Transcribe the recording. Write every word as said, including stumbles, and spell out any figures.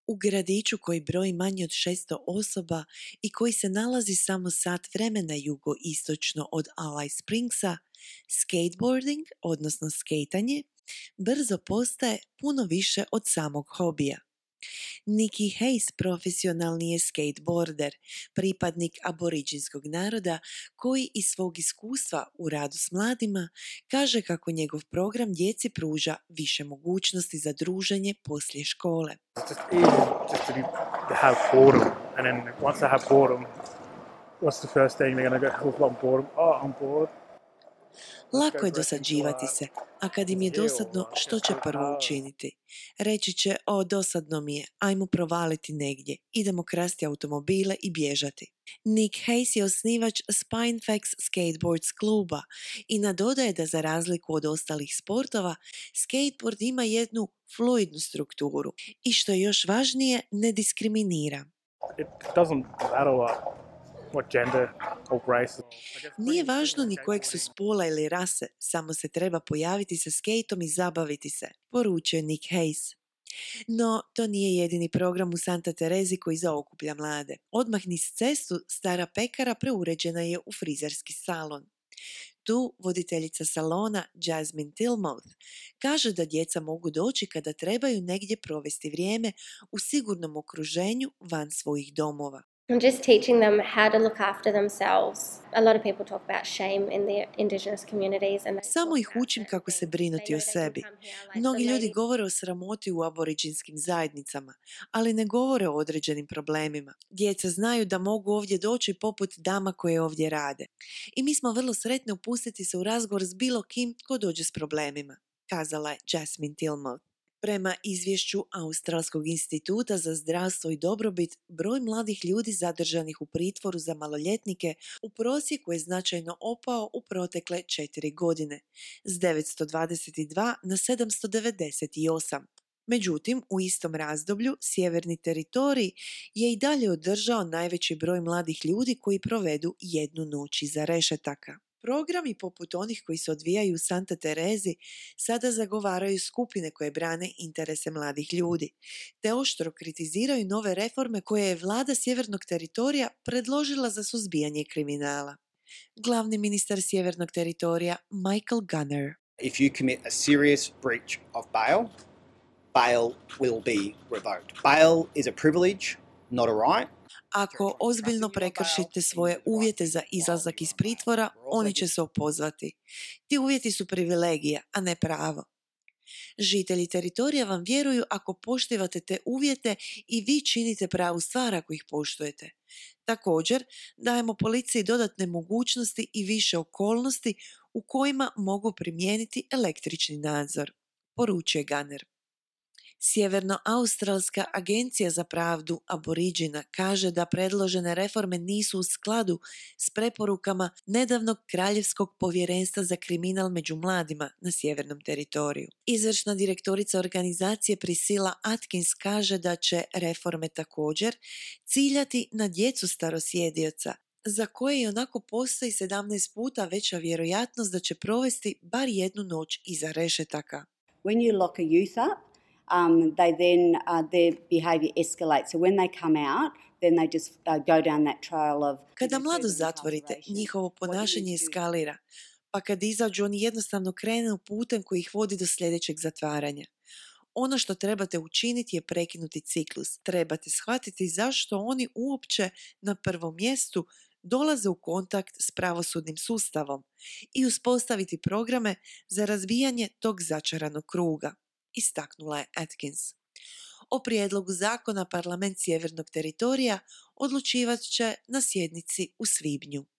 U gradiću koji broji manje od šesto osoba i koji se nalazi samo sat vremena jugoistočno od Alice Springsa, skateboarding, odnosno skejtanje, brzo postaje puno više od samog hobija. Nikki Hayes profesionalni je skateboarder, pripadnik aboriđinskog naroda koji iz svog iskustva u radu s mladima kaže kako njegov program djeci pruža više mogućnosti za druženje poslije škole. It's just easy just to, be, to have boredom, and then once they have boredom, what's the first thing they're going to go, oh, I'm bored, oh, I'm bored. Lako je dosađivati se, a kad im je dosadno, što će prvo učiniti? Reći će, o, dosadno mi je, ajmo provaliti negdje, idemo krasti automobile i bježati. Nick Hayes je osnivač Spinefax Skateboards kluba i nadodaje da za razliku od ostalih sportova, skateboard ima jednu fluidnu strukturu i što je još važnije, ne diskriminira. It doesn't matter what gender or race. Nije važno ni kojeg su spola ili rase, samo se treba pojaviti sa skejtom i zabaviti se, poručuje Nick Hayes. No, to nije jedini program u Santa Terezi koji zaokuplja mlade. Odmah niz cestu stara pekara preuređena je u frizerski salon. Tu voditeljica salona Jasmine Tilmouth kaže da djeca mogu doći kada trebaju negdje provesti vrijeme u sigurnom okruženju van svojih domova. I'm just teaching them how to look after themselves. A lot of people talk about shame in the indigenous communities. And Samo ih učim kako se brinuti o sebi. Mnogi ljudi govore o sramoti u aboriđinskim zajednicama, ali ne govore o određenim problemima. Djeca znaju da mogu ovdje doći poput dama koje ovdje rade. I mi smo vrlo sretni upustiti se u razgovor s bilo kim tko dođe s problemima, kazala je Jasmine Tilmouth. Prema izvješću Australskog instituta za zdravstvo i dobrobit, broj mladih ljudi zadržanih u pritvoru za maloljetnike u prosjeku je značajno opao u protekle četiri godine, s devetsto dvadeset dva na sedamsto devedeset osam. Međutim, u istom razdoblju, Sjeverni teritorij je i dalje održao najveći broj mladih ljudi koji provedu jednu noć iza rešetaka. Programi poput onih koji se odvijaju u Santa Terezi sada zagovaraju skupine koje brane interese mladih ljudi, te oštro kritiziraju nove reforme koje je vlada Sjevernog teritorija predložila za suzbijanje kriminala. Glavni ministar Sjevernog teritorija Michael Gunner. If you commit a serious breach of bail, bail will be revoked. Bail is a privilege, not a right. Ako ozbiljno prekršite svoje uvjete za izlazak iz pritvora, oni će se opozvati. Ti uvjeti su privilegija, a ne pravo. Žitelji teritorija vam vjeruju ako poštivate te uvjete i vi činite pravu stvar ako ih poštujete. Također, dajemo policiji dodatne mogućnosti i više okolnosti u kojima mogu primijeniti električni nadzor, poručuje Gunner. Sjevernoaustralska agencija za pravdu aboriđina kaže da predložene reforme nisu u skladu s preporukama nedavnog Kraljevskog povjerenstva za kriminal među mladima na sjevernom teritoriju. Izvršna direktorica organizacije Priscilla Atkins kaže da će reforme također ciljati na djecu starosjedioca, za koje i onako postoji sedamnaest puta veća vjerojatnost da će provesti bar jednu noć iza rešetaka. When you lock a youth up, Um, they then, uh, their behaviour escalates. So when they come out, then they just uh, go down that trail of... Kada mlado zatvorite, njihovo ponašanje eskalira, pa kad izađu oni jednostavno krenu putem koji ih vodi do sljedećeg zatvaranja. Ono što trebate učiniti je prekinuti ciklus. Trebate shvatiti zašto oni uopće na prvom mjestu dolaze u kontakt s pravosudnim sustavom i uspostaviti programe za razbijanje tog začaranog kruga, istaknula je Atkins. O prijedlogu zakona parlament Sjevernog teritorija odlučivat će na sjednici u svibnju.